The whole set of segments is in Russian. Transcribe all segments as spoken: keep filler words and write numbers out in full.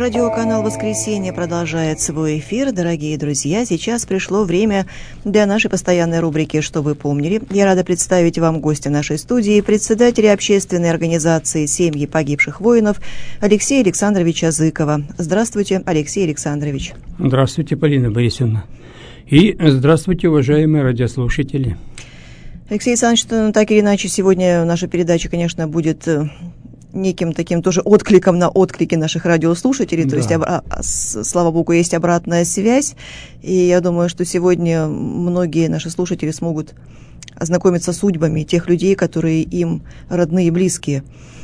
Радиоканал «Воскресенье» продолжает свой эфир. Дорогие друзья, сейчас пришло время для нашей постоянной рубрики «Что вы помнили?». Я рада представить вам гостя нашей студии, председателя общественной организации «Семьи погибших воинов» Алексея Александровича Зыкова. Здравствуйте, Алексей Александрович. Здравствуйте, Полина Борисовна. И здравствуйте, уважаемые радиослушатели. Алексей Александрович, ну, так или иначе, сегодня наша передача, конечно, будет неким таким тоже откликом на отклики наших радиослушателей, да. То есть, а, а, слава богу, есть обратная связь, и я думаю, что сегодня многие наши слушатели смогут ознакомиться с судьбами тех людей, которые им родные и близкие.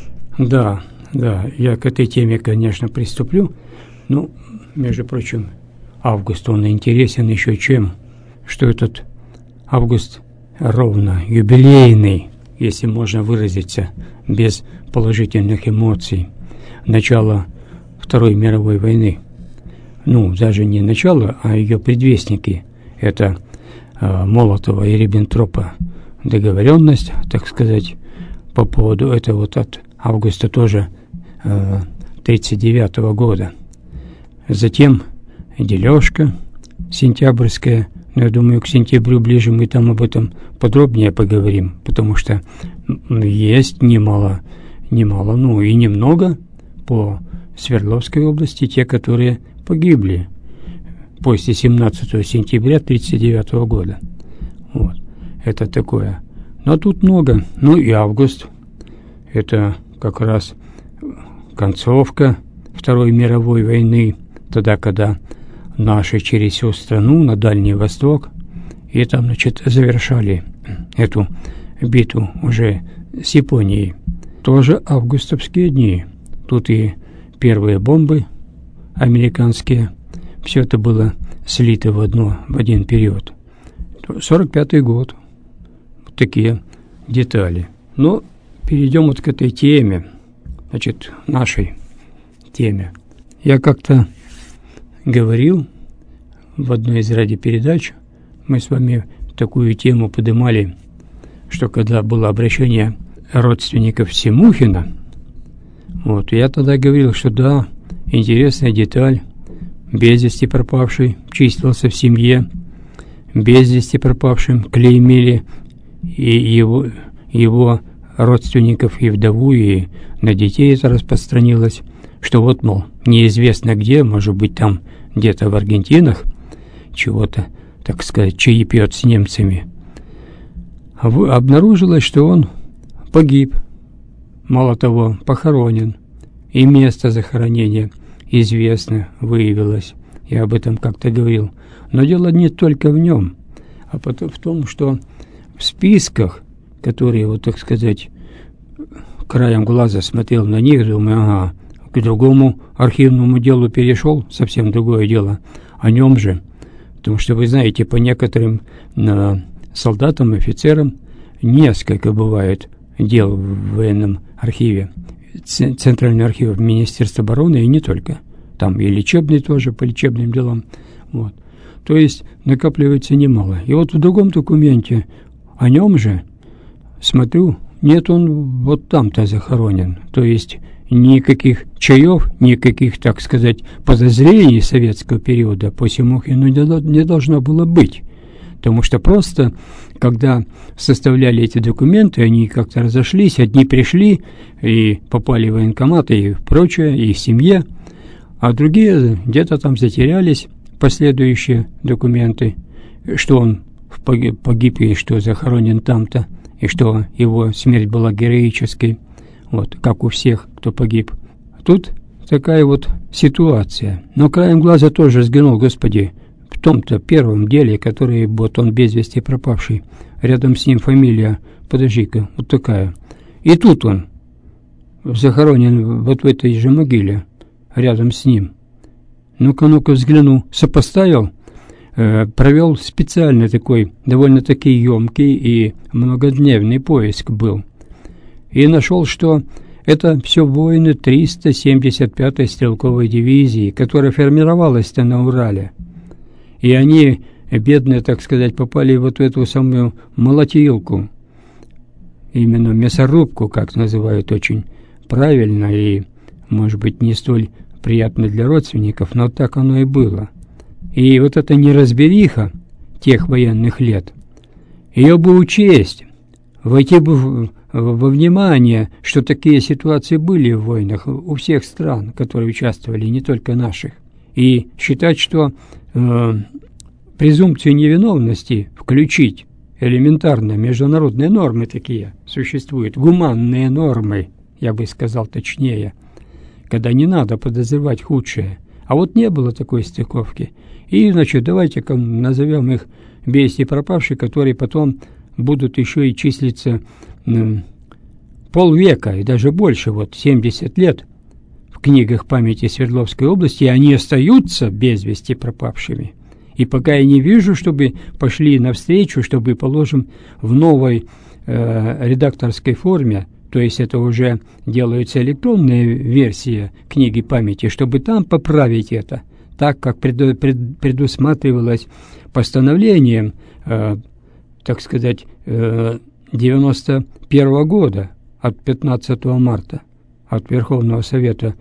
Да, да, я к этой теме, конечно, приступлю. Ну, между прочим, август, он интересен еще чем, что этот август ровно юбилейный, если можно выразиться без положительных эмоций, начало Второй мировой войны. Ну, даже не начало, а ее предвестники. Это э, Молотова и Риббентропа договоренность, так сказать, по поводу этого вот от августа тоже э, тридцать девятого года. Затем дележка сентябрьская. Но я думаю, к сентябрю ближе мы там об этом подробнее поговорим, потому что есть немало, немало, ну и немного по Свердловской области, те, которые погибли после семнадцатого сентября тридцать девятого года. Вот. Это такое. Но тут много. Ну и август. Это как раз концовка Второй мировой войны, тогда, когда наши через всю страну на Дальний Восток, и там, значит, завершали эту битву уже с Японией. Тоже августовские дни. Тут и первые бомбы американские. Все это было слито в одно, в один период. сорок пятый год. Вот такие детали. Но перейдем вот к этой теме, значит, нашей теме. Я как-то говорил в одной из радиопередач, мы с вами такую тему поднимали, что когда было обращение родственников Семухина, вот, я тогда говорил, что да, интересная деталь, без вести пропавший числился в семье, без вести пропавшим клеймили и его, его родственников, и вдову, и на детей это распространилось, что вот, мол, неизвестно где, может быть, там где-то в Аргентинах чего-то, так сказать, чаи пьет с немцами. Обнаружилось, что он погиб, мало того, похоронен, и место захоронения известно, выявилось. Я об этом как-то говорил. Но дело не только в нем, а в том, что в списках, которые, вот так сказать, краем глаза смотрел на них, думаю, ага, к другому архивному делу перешел, совсем другое дело, о нем же. Потому что, вы знаете, по некоторым э, солдатам, офицерам несколько бывает дел в военном архиве, Центральный архив Министерства обороны, и не только. Там и лечебный тоже, по лечебным делам. Вот. То есть накапливается немало. И вот в другом документе о нем же, смотрю, нет, он вот там-то захоронен. То есть никаких чаев, никаких, так сказать, подозрений советского периода по Семухину не должно было быть. Потому что просто, когда составляли эти документы, они как-то разошлись, одни пришли и попали в военкомат и прочее, и в семье, а другие где-то там затерялись, последующие документы, что он погиб, погиб и что захоронен там-то, и что его смерть была героической. Вот, как у всех, кто погиб. Тут такая вот ситуация. Но краем глаза тоже взглянул, господи, в том-то первом деле, который вот он без вести пропавший, рядом с ним фамилия, подожди-ка, вот такая. И тут он захоронен вот в этой же могиле, рядом с ним. Ну-ка, ну-ка взгляну, сопоставил, э, провел специально такой, довольно-таки емкий и многодневный поиск был. И нашел, что это все воины триста семьдесят пятой стрелковой дивизии, которая формировалась-то на Урале. И они, бедные, так сказать, попали вот в эту самую молотилку, именно мясорубку, как называют очень правильно, и, может быть, не столь приятно для родственников, но так оно и было. И вот эта неразбериха тех военных лет, ее бы учесть, войти бы в, во внимание, что такие ситуации были в войнах у всех стран, которые участвовали, не только наших, и считать, что э, презумпцию невиновности включить, элементарно международные нормы такие существуют, гуманные нормы, я бы сказал точнее, когда не надо подозревать худшее. А вот не было такой стыковки. И, значит, давайте-ка назовем их без вести пропавшие, которые потом будут еще и числиться м, полвека и даже больше, вот семьдесят лет в книгах памяти Свердловской области, и они остаются без вести пропавшими. И пока я не вижу, чтобы пошли навстречу, чтобы, положим, в новой э, редакторской форме, то есть это уже делается электронная версия книги памяти, чтобы там поправить это, так как преду, пред, предусматривалось постановлением, э, так сказать, э, девяносто первого года от пятнадцатого марта от Верховного Совета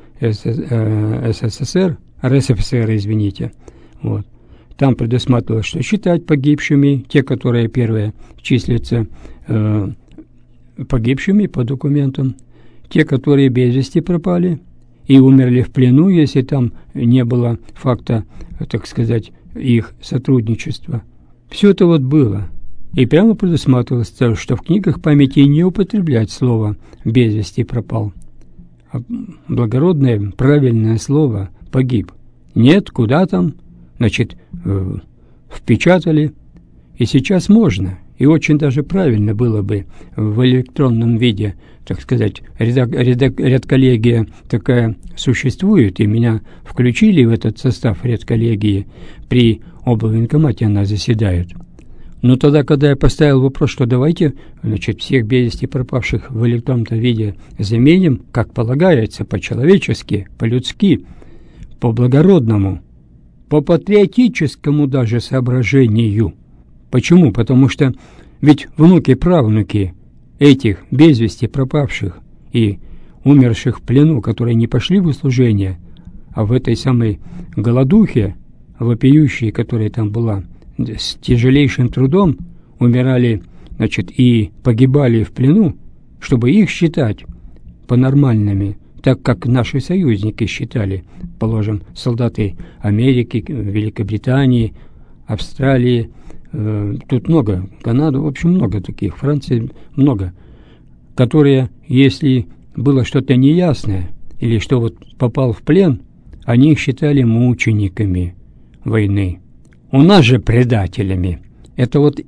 СССР, РСФСР, извините, вот. Там предусматривалось, что считать погибшими те, которые первые числятся э, погибшими по документам, те, которые без вести пропали и умерли в плену, если там не было факта, так сказать, их сотрудничества. Все это вот было. И прямо предусматривалось, что в книгах памяти не употреблять слово «без вести пропал». А благородное, правильное слово «погиб». Нет, куда там? Значит, э, впечатали, и сейчас можно, и очень даже правильно было бы в электронном виде, так сказать, редак, редак, редколлегия такая существует, и меня включили в этот состав редколлегии, при облвоенкомате она заседает. Но тогда, когда я поставил вопрос, что давайте, значит, всех без вести пропавших в электронном виде заменим, как полагается, по-человечески, по-людски, по-благородному, по патриотическому даже соображению. Почему? Потому что ведь внуки-правнуки этих без вести пропавших и умерших в плену, которые не пошли в услужение, а в этой самой голодухе вопиющей, которая там была, с тяжелейшим трудом умирали, значит, и погибали в плену, чтобы их считать по-нормальными, так как наши союзники считали, положим, солдаты Америки, Великобритании, Австралии, э, тут много, Канады, в общем, много таких, Франции много, которые, если было что-то неясное, или что вот попал в плен, они их считали мучениками войны. У нас же предателями. Это вот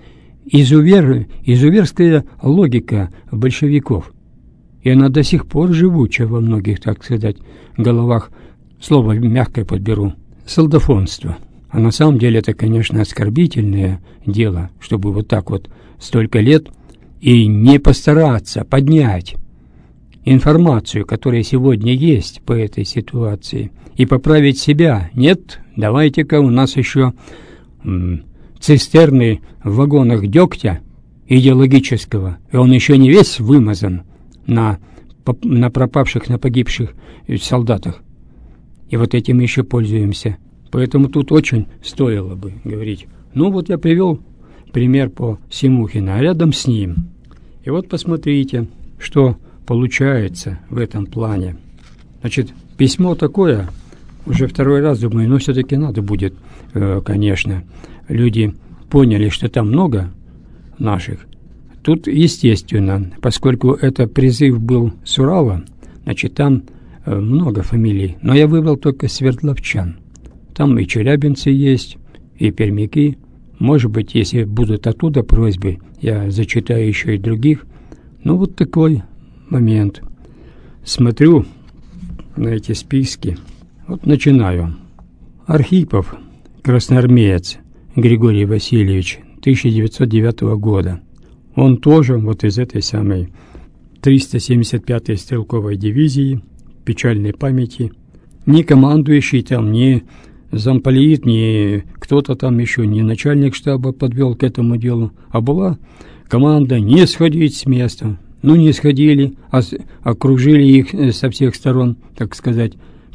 изувер, изуверская логика большевиков. И она до сих пор живуча во многих, так сказать, головах, слово мягкое подберу, солдафонство. А на самом деле это, конечно, оскорбительное дело, чтобы вот так вот столько лет и не постараться поднять информацию, которая сегодня есть по этой ситуации, и поправить себя. Нет, давайте-ка у нас еще м, цистерны в вагонах дегтя идеологического, и он еще не весь вымазан на, на пропавших, на погибших солдатах. И вот этим еще пользуемся. Поэтому тут очень стоило бы говорить. Ну вот я привел пример по Семухину, а рядом с ним. И вот посмотрите, что получается в этом плане. Значит, письмо такое, уже второй раз думаю, но все-таки надо будет, э, конечно. Люди поняли, что там много наших. Тут, естественно, поскольку это призыв был с Урала, значит, там э, много фамилий. Но я выбрал только свердловчан. Там и челябинцы есть, и пермяки. Может быть, если будут оттуда просьбы, я зачитаю еще и других. Ну, вот такой момент. Смотрю на эти списки. Вот начинаю. Архипов, красноармеец Григорий Васильевич, тысяча девятьсот девятого года. Он тоже вот из этой самой триста семьдесят пятой стрелковой дивизии, печальной памяти. Ни командующий там, ни замполит, ни кто-то там еще, ни начальник штаба подвел к этому делу, а была команда не сходить с места. Ну, не сходили, а окружили их со всех сторон, так сказать. Все,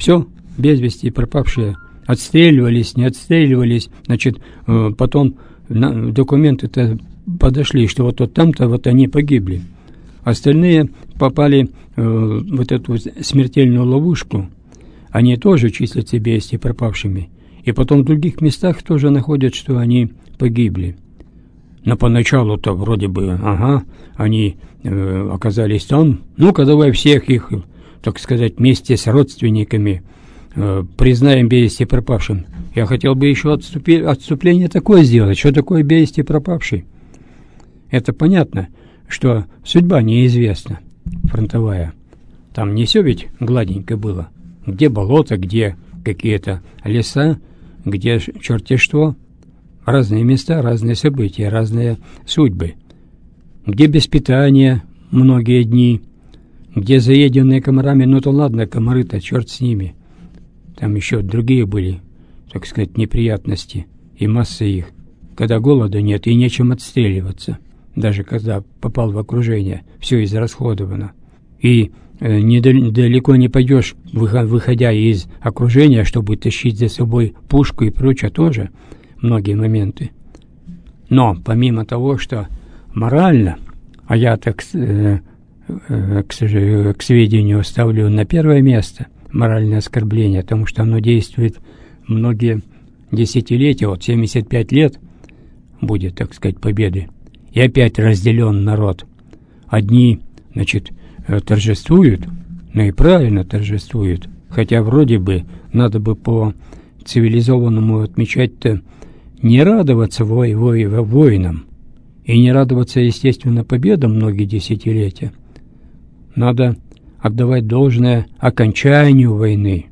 без вести пропавшие, отстреливались, не отстреливались, значит, потом документы-то подошли, что вот, вот там-то вот они погибли. Остальные попали в вот эту смертельную ловушку, они тоже числятся без вести пропавшими. И потом в других местах тоже находят, что они погибли. Но поначалу-то вроде бы, ага, они э, оказались там. Ну-ка, давай всех их, так сказать, вместе с родственниками э, признаем без вести пропавшим. Я хотел бы еще отступи, отступление такое сделать. Что такое без вести пропавший? Это понятно, что судьба неизвестна, фронтовая. Там не все ведь гладенько было. Где болото, где какие-то леса, где черти что. Разные места, разные события, разные судьбы. Где без питания многие дни, где заеденные комарами, ну то ладно, комары-то, черт с ними. Там еще другие были, так сказать, неприятности, и масса их. Когда голода нет и нечем отстреливаться, даже когда попал в окружение, все израсходовано. И э, недалеко не пойдешь, выходя из окружения, чтобы тащить за собой пушку и прочее тоже, многие моменты. Но помимо того, что морально, а я так э, э, к, к сведению ставлю на первое место моральное оскорбление, потому что оно действует многие десятилетия, вот семьдесят пять лет будет, так сказать, победы, и опять разделен народ. Одни, значит, торжествуют, ну и правильно торжествуют, хотя вроде бы надо бы по цивилизованному отмечать-то не радоваться вой, вой, воинам и не радоваться, естественно, победам многие десятилетия. Надо отдавать должное окончанию войны,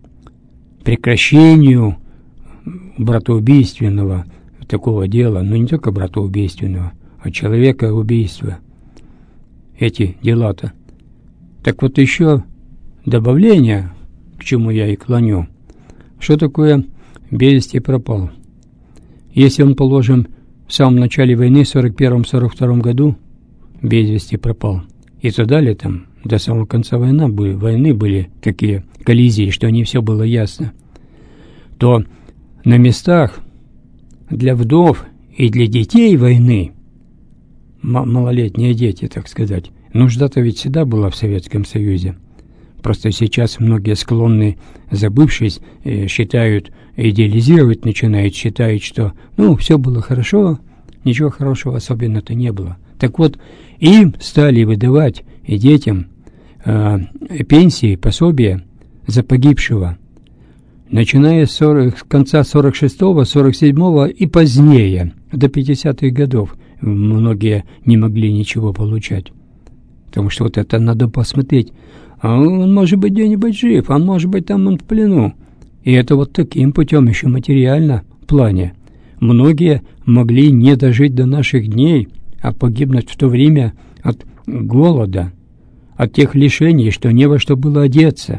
прекращению братоубийственного такого дела, но не только братоубийственного, а человека-убийства. Эти дела-то. Так вот еще добавление, к чему я и клоню. Что такое без вести пропал? Если он, положим, в самом начале войны, в сорок первом — сорок втором году, без вести пропал, и то далее там, до самого конца войны, войны были такие коллизии, что не все было ясно, то на местах для вдов и для детей войны, малолетние дети, так сказать, нужда-то ведь всегда была в Советском Союзе. Просто сейчас многие склонны, забывшись, считают, идеализировать начинают, считают, что, ну, все было хорошо, ничего хорошего особенно-то не было. Так вот, им стали выдавать и детям э, пенсии, пособия за погибшего, начиная с, сорок, с конца сорок шестого — сорок седьмого и позднее, до пятидесятых годов, многие не могли ничего получать. Потому что вот это надо посмотреть. А он может быть где-нибудь жив, а может быть там он в плену. И это вот таким путем еще материально в плане. Многие могли не дожить до наших дней, а погибнуть в то время от голода, от тех лишений, что не во что было одеться.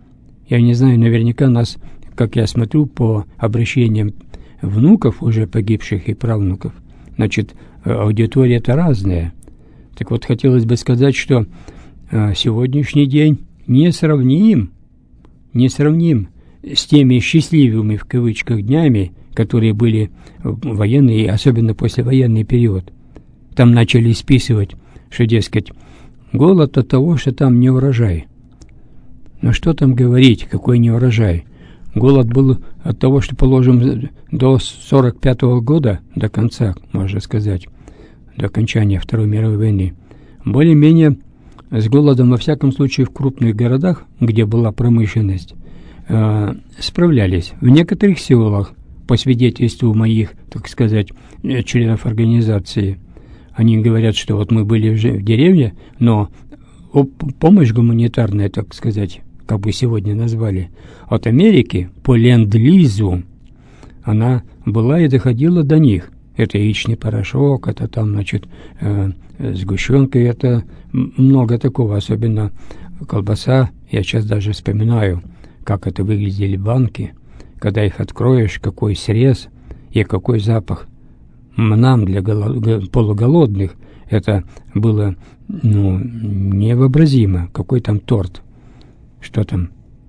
Я не знаю, наверняка нас, как я смотрю по обращениям внуков уже погибших и правнуков, значит, аудитория-то разная. Так вот, хотелось бы сказать, что сегодняшний день несравним, несравним с теми счастливыми, в кавычках, днями, которые были военные, особенно послевоенный период. Там начали списывать, что, дескать, голод от того, что там не урожай. Но что там говорить, какой не урожай? Голод был от того, что, положим, до сорок пятого года, до конца, можно сказать, до окончания Второй мировой войны, более-менее с голодом, во всяком случае, в крупных городах, где была промышленность, э, справлялись. В некоторых селах, по свидетельству моих, так сказать, членов организации, они говорят, что вот мы были уже в деревне, но помощь гуманитарная, так сказать, как бы сегодня назвали, от Америки по ленд-лизу, она была и доходила до них. Это яичный порошок, это там, значит, э, сгущенка, это много такого, особенно колбаса. Я сейчас даже вспоминаю, как это выглядели банки, когда их откроешь, какой срез и какой запах. Нам, для голод... полуголодных, это было, ну, невообразимо. Какой там торт, что там.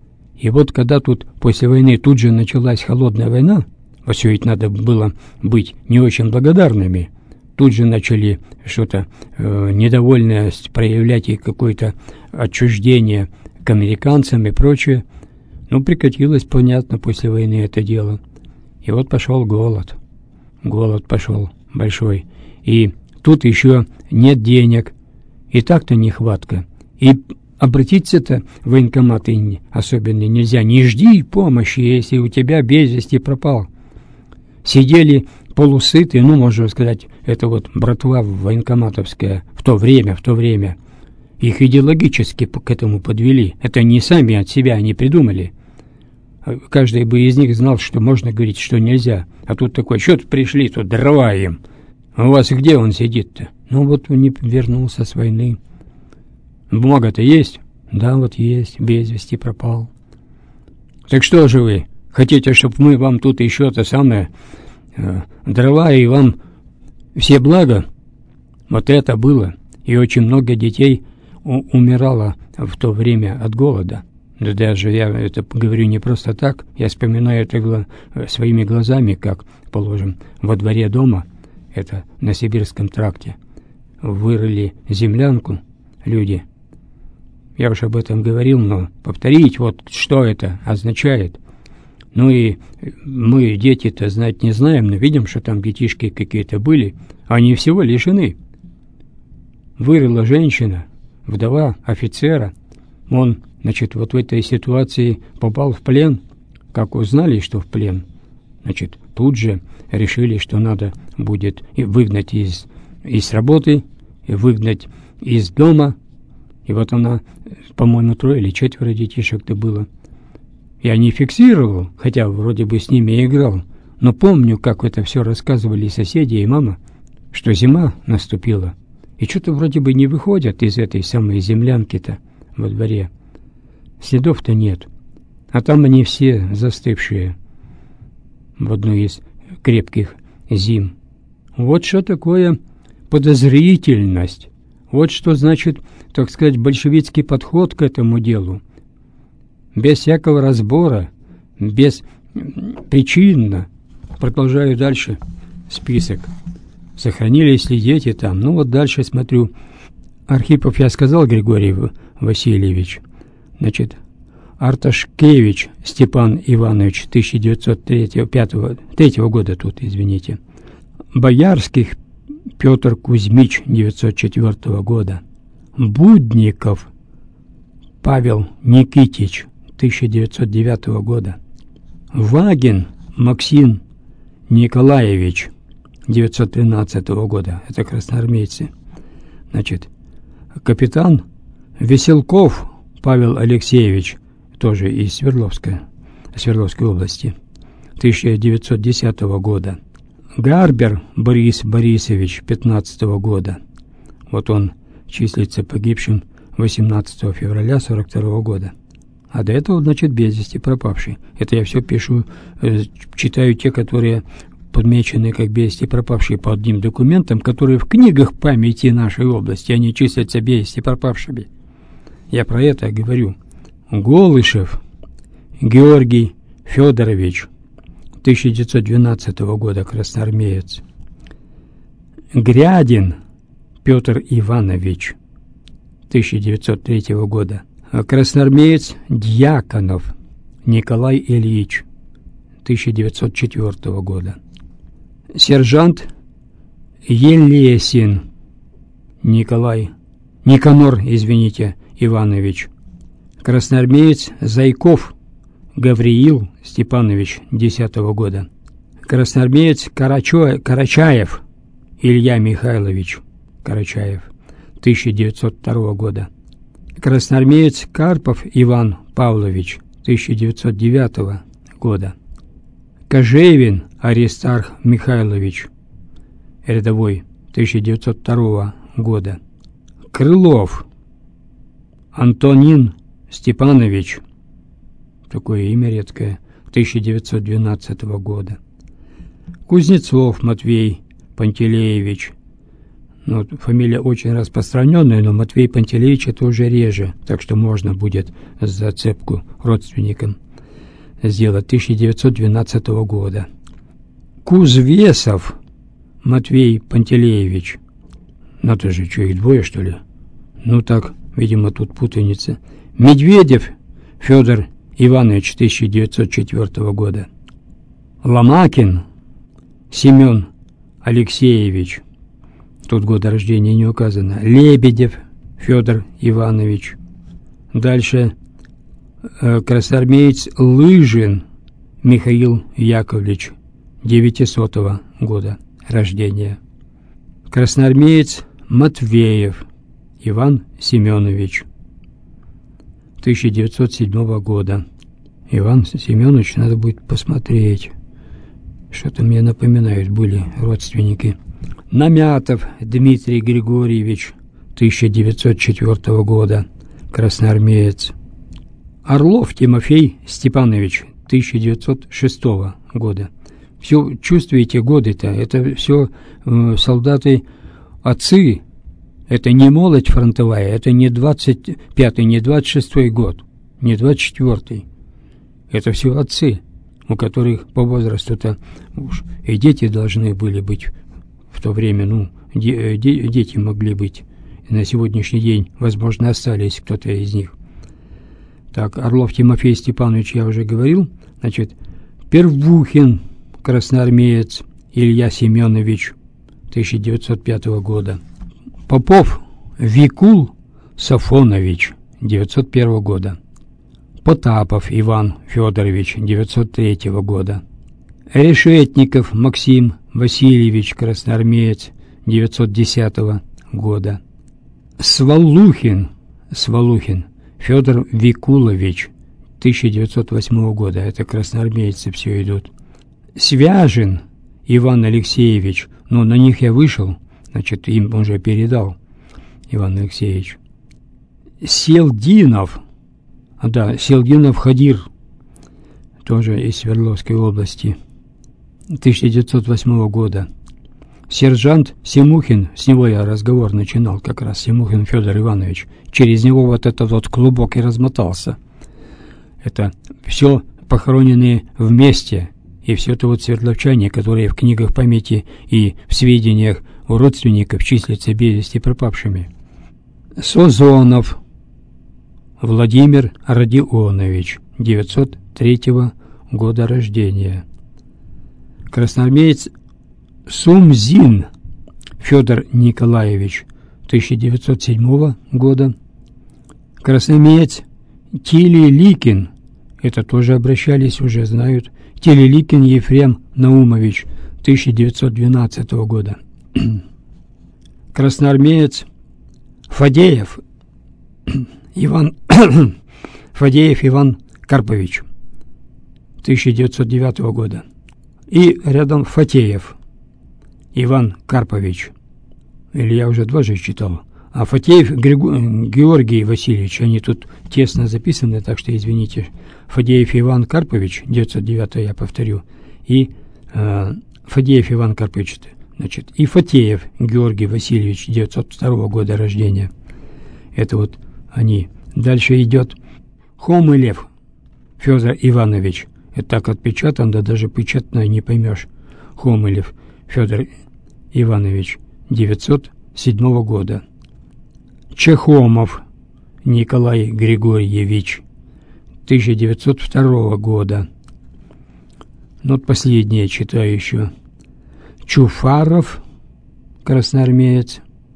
И вот когда тут после войны тут же началась холодная война, вот все ведь надо было быть не очень благодарными, тут же начали что-то э, недовольность проявлять и какое-то отчуждение к американцам и прочее. Ну, прекратилось, понятно, после войны это дело. И вот пошел голод. Голод пошел большой. И тут еще нет денег. И так-то нехватка. И обратиться-то в военкоматы особенно нельзя. Не жди помощи, если у тебя без вести пропал. Сидели полусытые, ну, можно сказать, это вот братва военкоматовская в то время, в то время. Их идеологически к этому подвели. Это они сами от себя не придумали. Каждый бы из них знал, что можно говорить, что нельзя. А тут такой, что-то пришли, тут дрова им. А у вас где он сидит-то? Ну, вот он не вернулся с войны. Бумага-то есть? Да, вот есть, без вести пропал. Так что же вы, хотите, чтобы мы вам тут еще то самое, э, дрова и вам все блага? Вот это было. И очень много детей у- умирало в то время от голода. Да даже я это говорю не просто так, я вспоминаю это гла- своими глазами, как, положим, во дворе дома, это на Сибирском тракте, вырыли землянку люди. Я уж об этом говорил, но повторить, вот что это означает. Ну и мы, дети-то, знать не знаем, но видим, что там детишки какие-то были, они всего лишены. Вырыла женщина, вдова офицера, он, значит, вот в этой ситуации попал в плен. Как узнали, что в плен, значит, тут же решили, что надо будет и выгнать из, из работы, и выгнать из дома. И вот она, по-моему, трое или четверо детишек-то было. Я не фиксировал, хотя вроде бы с ними играл, но помню, как это все рассказывали соседи и мама, что зима наступила, и что-то вроде бы не выходят из этой самой землянки-то во дворе. Следов-то нет, а там они все застывшие в одну из крепких зим. Вот что такое подозрительность. Вот что значит, так сказать, большевистский подход к этому делу. Без всякого разбора, без причинно. Продолжаю дальше список. Сохранились ли дети там? Ну вот дальше смотрю. Архипов я сказал, Григорий Васильевич. Значит, Арташкевич Степан Иванович, тысяча девятьсот третьего года тут, извините. Боярских Петр Кузьмич, девятьсот четвёртого года. Будников Павел Никитич, тысяча девятьсот девятого года. Вагин Максим Николаевич, девятьсот тринадцатого года. Это красноармейцы. Значит, капитан Веселков Павел Алексеевич, тоже из Свердловска, Свердловской области, тысяча девятьсот десятого года. Гарбер Борис Борисович, пятнадцатого года. Вот он числится погибшим восемнадцатого февраля сорок второго года. А до этого, значит, без вести пропавший. Это я все пишу, э, читаю те, которые подмечены как без вести пропавшие по одним документам, которые в книгах памяти нашей области, они числятся без вести пропавшими. Я про это говорю. Голышев Георгий Федорович, тысяча девятьсот двенадцатого года, красноармеец. Грядин Петр Иванович, тысяча девятьсот третьего года. Красноармеец Дьяконов Николай Ильич, тысяча девятьсот четвёртого года. Сержант Елесин Николай, Никанор, извините, Иванович. Красноармеец Зайков Гавриил Степанович, десятого года. Красноармеец Карачо... Карачаев Илья Михайлович Карачаев, тысяча девятьсот второго года. Красноармеец Карпов Иван Павлович, тысяча девятьсот девятого года. Кожевин Аристарх Михайлович, рядовой, тысяча девятьсот второго года. Крылов Антонин Степанович, такое имя редкое, тысяча девятьсот двенадцатого года. Кузнецов Матвей Пантелеевич, Ну, фамилия очень распространенная, но Матвей Пантелеевич это уже реже, так что можно будет зацепку родственникам сделать. тысяча девятьсот двенадцатого года. Кузвесов Матвей Пантелеевич. Надо же, что, их двое, что ли? Ну так, видимо, тут путаница. Медведев Федор Иванович, тысяча девятьсот четвёртого года. Ломакин Семен Алексеевич. Тут года рождения не указано. Лебедев Федор Иванович. Дальше э, красноармеец Лыжин Михаил Яковлевич, девятисотого года рождения. Красноармеец Матвеев Иван Семенович, тысяча девятьсот седьмого года. Иван Семенович, надо будет посмотреть. Что-то мне напоминают, были родственники. Намятов Дмитрий Григорьевич, тысяча девятьсот четвёртого года, красноармеец. Орлов Тимофей Степанович, тысяча девятьсот шестого года. Все, чувствуете годы-то, это все э, солдаты-отцы, это не молодь фронтовая, это не двадцать пятый, не двадцать шестой год, не двадцать четвёртый. Это все отцы, у которых по возрасту-то уж и дети должны были быть в то время, ну, де, де, дети могли быть. И на сегодняшний день, возможно, остались кто-то из них. Так, Орлов Тимофей Степанович, я уже говорил. Значит, Первухин, красноармеец Илья Семенович, тысяча девятьсот пятого года. Попов Викул Сафонович, девятьсот первого года. Потапов Иван Федорович, девятьсот третьего года. Решетников Максим Васильевич, красноармеец, девятьсот десятого года. Свалухин, Свалухин Федор Викулович, тысяча девятьсот восьмого года. Это красноармейцы все идут. Свяжин Иван Алексеевич, ну, на них я вышел, значит, им уже передал Иван Алексеевич. Селдинов, да, Селдинов Хадир, тоже из Свердловской области, тысяча девятьсот восьмого года. Сержант Семухин, с него я разговор начинал как раз, Семухин Федор Иванович, через него вот этот вот клубок и размотался. Это все похороненные вместе, и все это вот свердловчане, которые в книгах памяти и в сведениях у родственников числятся без вести пропавшими. Созонов Владимир Родионович, девятьсот третьего года рождения. Красноармеец Сумзин Федор Николаевич, тысяча девятьсот седьмого года. Красноармеец Телеликин, это тоже обращались, уже знают, Телеликин Ефрем Наумович, тысяча девятьсот двенадцатого года. Красноармеец Фадеев Иван Фадеев Иван Карпович, тысяча девятьсот девятого года. И рядом Фатеев Иван Карпович. Или я уже два же читал. А Фатеев Григу... Георгий Васильевич, они тут тесно записаны, так что извините. Фадеев Иван Карпович, девятьсот девятый, я повторю. И э, Фадеев Иван Карпович, значит, и Фатеев Георгий Васильевич, девятьсот второго года рождения. Это вот они. Дальше идет Хомылев Федор Иванович. Это так отпечатан, да даже печатно не поймешь. Хомылев Федор Иванович, девятьсот седьмого года. Чехомов Николай Григорьевич, тысяча девятьсот второго года. Ну, вот последнее читаю еще. Чуфаров, красноармеец,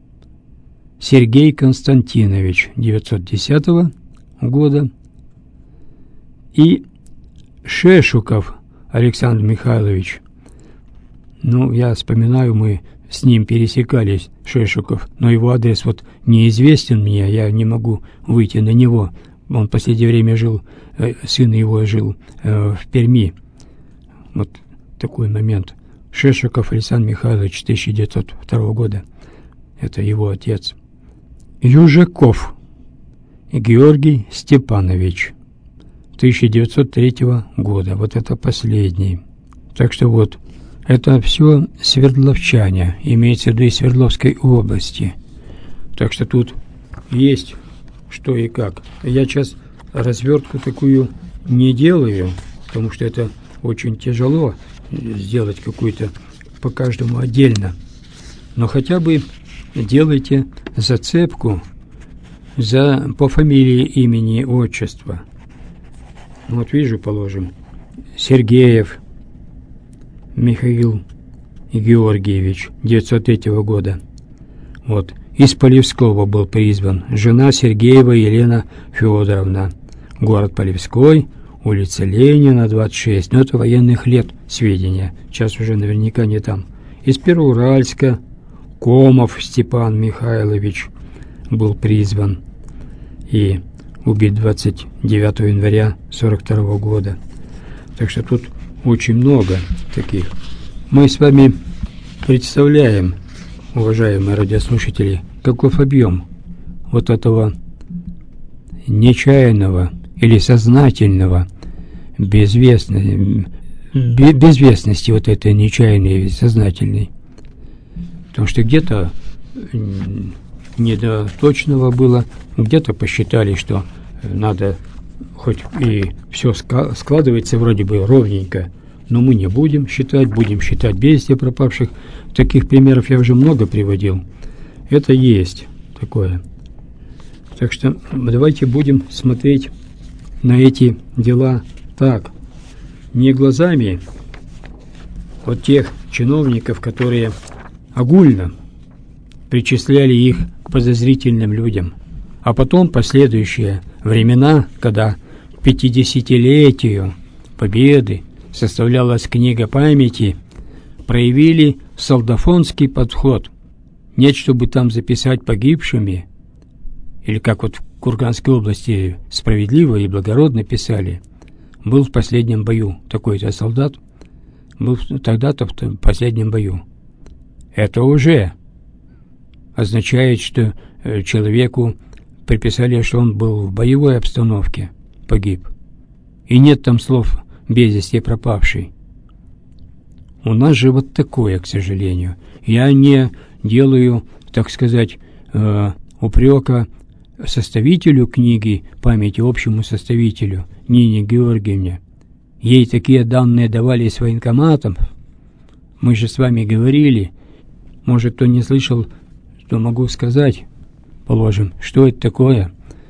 Сергей Константинович, девятьсот десятого года. И Шешуков Александр Михайлович. Ну, я вспоминаю, мы с ним пересекались, Шешуков, но его адрес вот неизвестен мне, я не могу выйти на него. Он в последнее время жил, э, сын его жил э, в Перми. Вот такой момент. Шешуков Александр Михайлович, тысяча девятьсот второго года. Это его отец. Южаков Георгий Степанович, тысяча девятьсот третьего года. Вот это последний. Так что вот, Это все свердловчане, имеется в виду из Свердловской области. Так что тут есть что и как. Я сейчас развертку такую не делаю, потому что это очень тяжело сделать какую-то по каждому отдельно. Но хотя бы делайте зацепку за, по фамилии, имени, отчества. Вот вижу, положим, Сергеев Михаил Георгиевич, девятьсот третьего года. Вот. Из Полевского был призван. Жена Сергеева Елена Федоровна. Город Полевской, улица Ленина, двадцать шесть. Но это военных лет сведения. Сейчас уже наверняка не там. Из Первоуральска Комов Степан Михайлович был призван и убит двадцать девятого января сорок второго года. Так что тут очень много таких. Мы с вами представляем, уважаемые радиослушатели, каков объем вот этого нечаянного или сознательного безвестности, безвестности вот этой нечаянной и сознательной. Потому что где-то не до точного было, где-то посчитали, что надо хоть и все складывается вроде бы ровненько, но мы не будем считать, будем считать без вести пропавших. Таких примеров я уже много приводил. Это есть такое. Так что давайте будем смотреть на эти дела так, не глазами вот тех чиновников, которые огульно причисляли их к подозрительным людям, а потом последующие времена, когда к пятидесятилетию Победы составлялась книга памяти, проявили солдафонский подход. Нет, чтобы там записать погибшими, или как вот в Курганской области справедливо и благородно писали, был в последнем бою такой-то солдат, был тогда-то в последнем бою. Это уже означает, что человеку приписали, что он был в боевой обстановке, погиб. И нет там слов «без вести пропавший». У нас же вот такое, к сожалению. Я не делаю, так сказать, э, упрека составителю книги памяти, общему составителю Нине Георгиевне. Ей такие данные давали с военкоматом. Мы же с вами говорили. Может, кто не слышал, то могу сказать, положим, что это такое.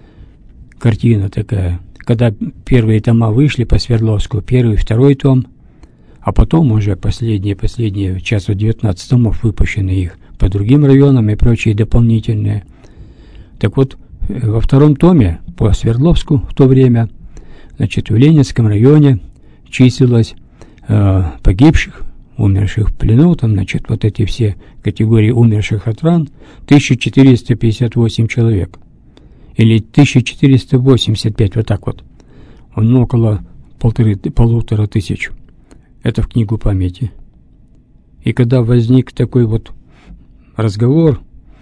Картина такая. Когда первые тома вышли по Свердловску, первый, второй том, а потом уже последние, последние, сейчас вот девятнадцать томов выпущены их по другим районам и прочие дополнительные. Так вот, во втором томе по Свердловску в то время, значит, в Ленинском районе числилось э, погибших, умерших в плену, там, значит, вот эти все категории умерших от ран, тысяча четыреста пятьдесят восемь человек. Или тысяча четыреста восемьдесят пять, вот так вот. Он около полторы, полутора тысяч. Это в книгу памяти. И когда возник такой вот разговор,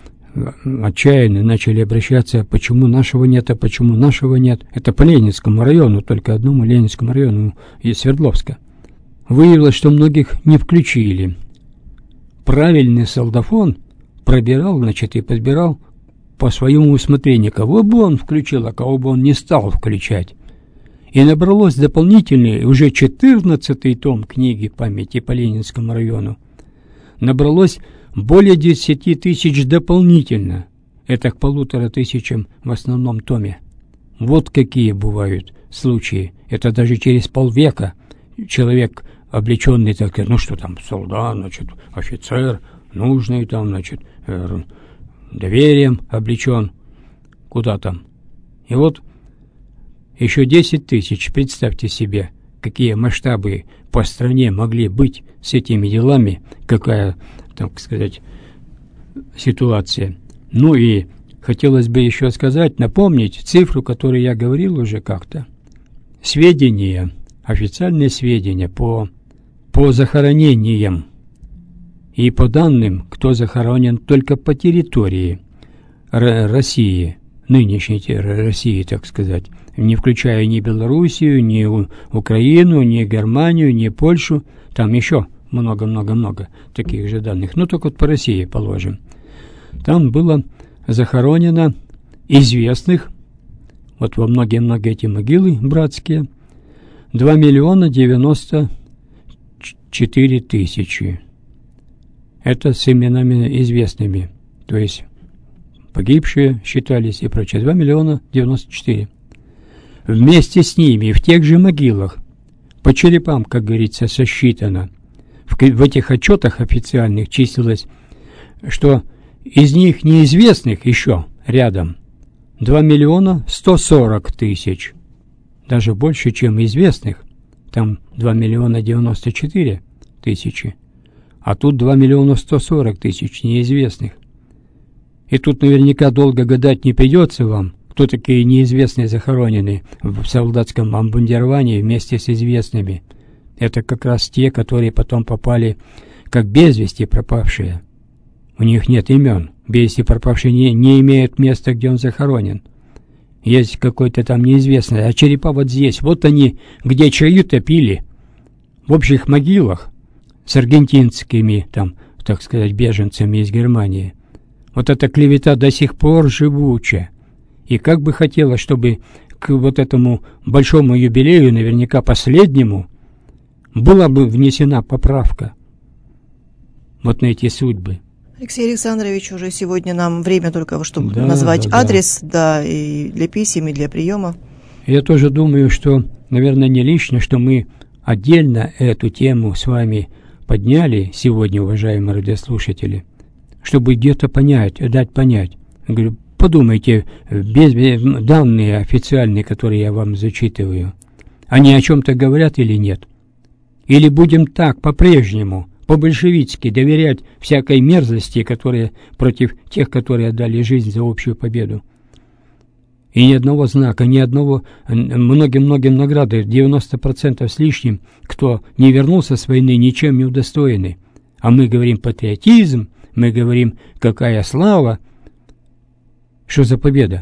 отчаянно начали обращаться, почему нашего нет, а почему нашего нет. Это по Ленинскому району, только одному Ленинскому району из Свердловска. Выявилось, что многих не включили. Правильный солдафон пробирал, значит, и подбирал по своему усмотрению, кого бы он включил, а кого бы он не стал включать. И набралось дополнительный, уже четырнадцатый том книги памяти по Ленинскому району. Набралось более десяти тысяч дополнительно. Это к полутора тысячам в основном томе. Вот какие бывают случаи. Это даже через полвека человек, облеченный, так сказать, ну что там, солдат, значит, офицер, нужный там, значит, э, доверием облечен, куда там. И вот еще десять тысяч, представьте себе, какие масштабы по стране могли быть с этими делами, какая, так сказать, ситуация. Ну и хотелось бы еще сказать, напомнить цифру, которую я говорил уже как-то. Сведения, официальные сведения по, по захоронениям и по данным, кто захоронен только по территории России, нынешней России, так сказать, не включая ни Белоруссию, ни Украину, ни Германию, ни Польшу, там еще много-много-много таких же данных. Ну, только вот по России положим. Там было захоронено известных, вот во многие-многие эти могилы братские, два миллиона девяносто четыре тысячи. Это с именами известными, то есть погибшие считались и прочее. два миллиона девяносто четыре. Вместе с ними в тех же могилах, по черепам, как говорится, сосчитано, в, в этих отчетах официальных числилось, что из них неизвестных еще рядом два миллиона сто сорок тысяч. Даже больше, чем известных. Там два миллиона девяносто четыре тысячи. А тут два миллиона сто сорок тысяч неизвестных. И тут наверняка долго гадать не придется вам, кто такие неизвестные захоронены в солдатском обмундировании вместе с известными. Это как раз те, которые потом попали как без вести пропавшие. У них нет имен. Без вести пропавший не, не имеет места, где он захоронен. Есть какой-то там неизвестный. А черепа вот здесь. Вот они, где чаю-то пили. В общих могилах с аргентинскими, там, так сказать, беженцами из Германии. Вот эта клевета до сих пор живуча. И как бы хотелось, чтобы к вот этому большому юбилею, наверняка последнему, была бы внесена поправка вот на эти судьбы. Алексей Александрович, уже сегодня нам время только, чтобы да, назвать да, адрес, да. да, и для писем, и для приема. Я тоже думаю, что, наверное, не лишне, что мы отдельно эту тему с вами подняли сегодня, уважаемые радиослушатели, чтобы где-то понять, дать понять. Я говорю, подумайте, без, данные официальные, которые я вам зачитываю, они о чем-то говорят или нет? Или будем так, по-прежнему, по-большевицки доверять всякой мерзости, которые против тех, которые отдали жизнь за общую победу? И ни одного знака, ни одного, многим-многим награды, девяносто процентов с лишним, кто не вернулся с войны, ничем не удостоены. А мы говорим патриотизм, мы говорим, какая слава. Что за победа?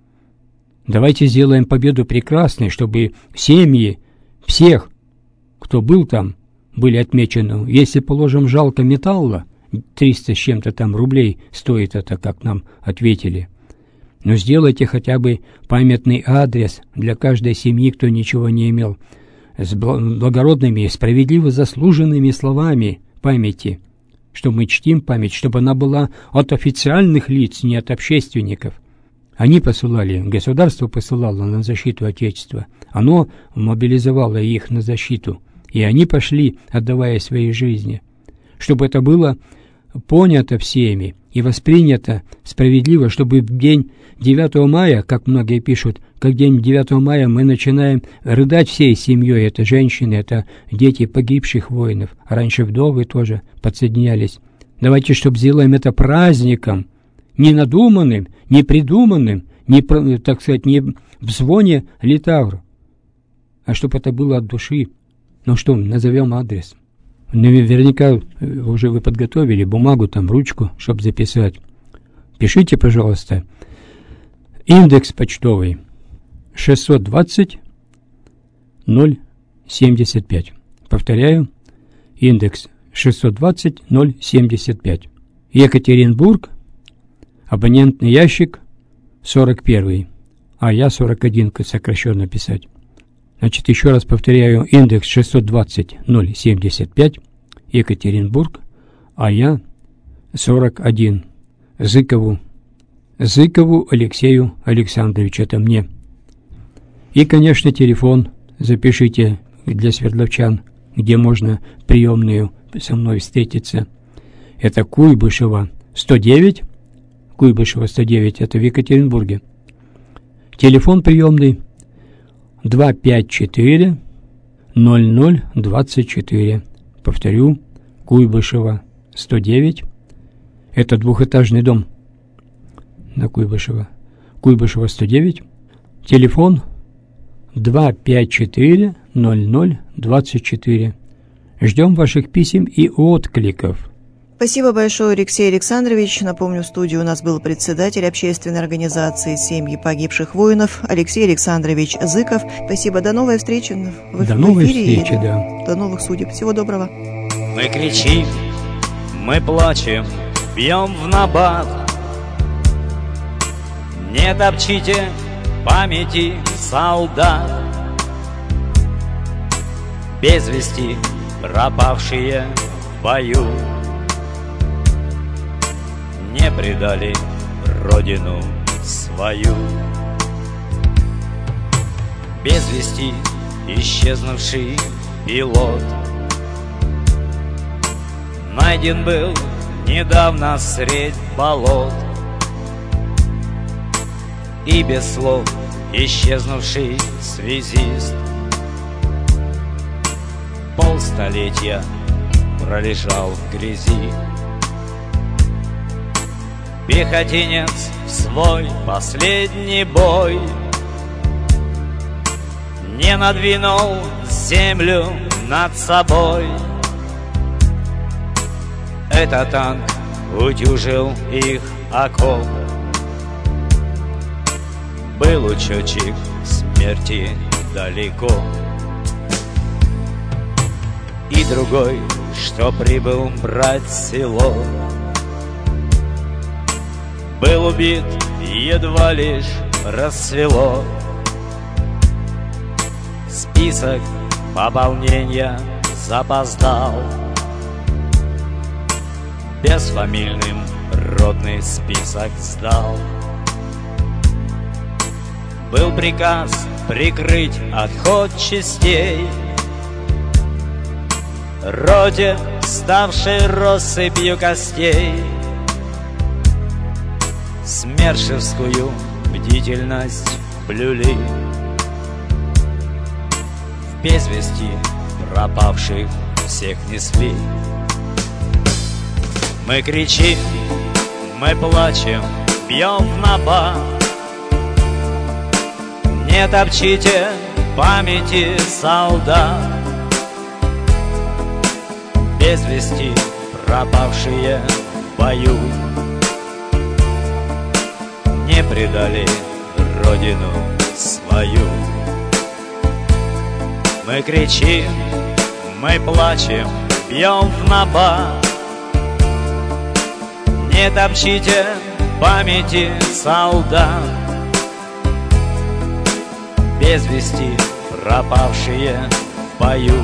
Давайте сделаем победу прекрасной, чтобы семьи всех, кто был там, были отмечены. Если, положим, жалко металла, триста с чем-то там рублей стоит это, как нам ответили, но сделайте хотя бы памятный адрес для каждой семьи, кто ничего не имел, с благородными, справедливо заслуженными словами памяти, что мы чтим память, чтобы она была от официальных лиц, не от общественников. Они посылали, государство посылало на защиту Отечества, оно мобилизовало их на защиту, и они пошли, отдавая свои жизни, чтобы это было понято всеми и воспринято справедливо, чтобы в день девятого мая, как многие пишут, как день девятого мая мы начинаем рыдать всей семьей, это женщины, это дети погибших воинов, а раньше вдовы тоже подсоединялись. Давайте, чтобы сделаем это праздником, не надуманным, не придуманным, не, так сказать, не в звоне литавр, а чтобы это было от души. Ну что, назовем адрес. Наверняка уже вы подготовили бумагу, там, ручку, чтобы записать. Пишите, пожалуйста. Индекс почтовый шестьсот двадцать ноль семьдесят пять. Повторяю, индекс шестьсот двадцать ноль семьдесят пять. Екатеринбург, абонентный ящик сорок один, а я сорок один, сокращенно писать. Значит, еще раз повторяю, индекс шестьсот двадцать ноль семьдесят пять, Екатеринбург, а я сорок один, Зыкову, Зыкову Алексею Александровичу, это мне. И, конечно, телефон запишите для свердловчан, где можно приемную со мной встретиться. Это Куйбышева сто девять, Куйбышева сто девять, это в Екатеринбурге. Телефон приемный два пять четыре ноль ноль двадцать четыре. Повторю, Куйбышева сто девять. Это двухэтажный дом на Куйбышева. Куйбышева сто девять. Телефон два пять четыре ноль ноль двадцать четыре. Ждем ваших писем и откликов. Спасибо большое, Алексей Александрович. Напомню, в студии у нас был председатель общественной организации «Семьи погибших воинов» Алексей Александрович Зыков. Спасибо. До новой встречи в, до в новой эфире. Встречи, да. До новых судеб. Всего доброго. Мы кричим, мы плачем, бьем в набат. Не топчите памяти солдат, без вести пропавшие в бою, не предали родину свою. Без вести исчезнувший пилот найден был недавно средь болот. И без слов исчезнувший связист полстолетия пролежал в грязи. Пехотинец в свой последний бой не надвинул землю над собой. Этот танк утюжил их окоп. Был учетчик смерти далеко. И другой, что прибыл брать село, был убит, едва лишь рассвело. Список пополнения запоздал. Безфамильным родный список сдал. Был приказ прикрыть отход частей роте, ставшей россыпью костей. Смершевскую бдительность блюли, в без вести пропавших всех несли. Мы кричим, мы плачем, бьем в набат. Не топчите памяти солдат, без вести пропавшие в бою, не предали родину свою. Мы кричим, мы плачем, бьем в набат. Не топчите памяти солдат, без вести пропавшие в бою,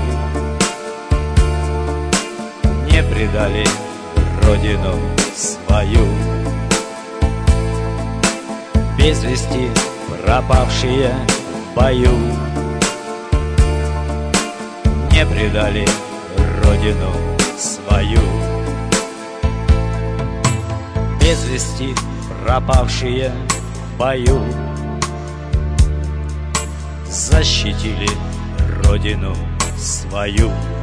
не предали родину свою. Без вести пропавшие в бою, не предали родину свою. Без вести пропавшие в бою защитили родину свою.